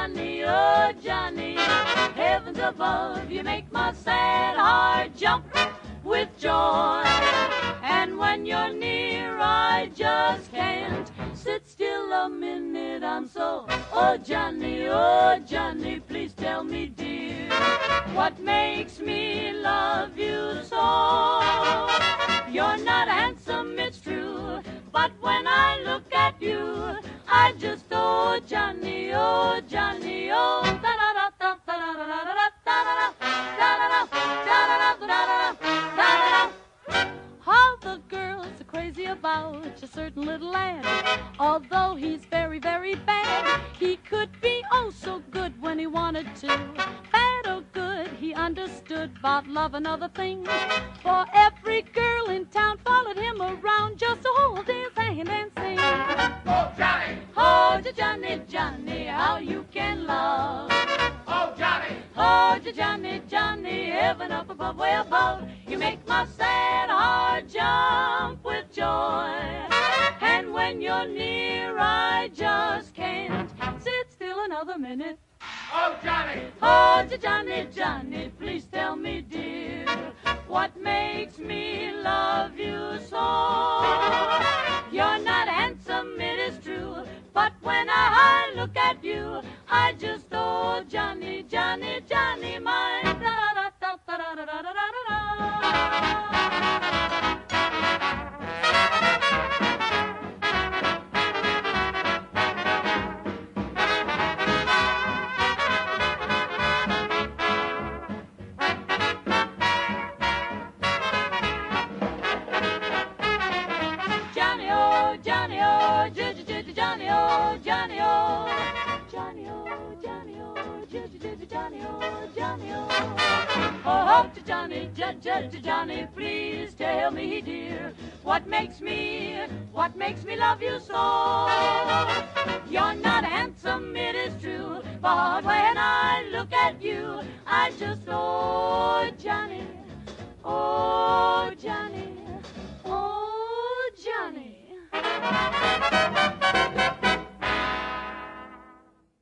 Johnny, oh Johnny, heavens above, you make my sad heart jump with joy. And when you're near, I just can't sit still a minute. I'm so, oh Johnny, please tell me, dear, what makes me love you so? You're not handsome, it's true, but when I look at you, I just, oh Johnny, oh Johnny, oh da da da da da da da da da da da da da. All the girls are crazy about a certain little lad. Although he's very, very bad, he could be oh so good when he wanted to. Bad or good, he understood about love and other things. For every girl in town followed him around just to hold his hand and sing. Oh, Johnny! Oh, Johnny, Johnny, how you can love. Oh, Johnny! Oh, Johnny, Johnny, heaven up above, way above, you make my sad heart jump with joy. And when you're near, I just can't sit still another minute. Oh, Johnny! Oh, Johnny, Johnny, please tell me, dear, what makes me love you so? You're not handsome, it is true, but when I look at you, I just, oh, Johnny, Johnny, Johnny, my da-da-da-da-da-da-da-da-da-da. Johnny, oh, Johnny, oh, Johnny, oh, Johnny, oh, Johnny, oh, Johnny, oh, Johnny, oh, Johnny, oh, oh, to Johnny, Johnny, please tell me, dear, what makes me love you so? You're not handsome, it is true, but when I look at you, I just, oh,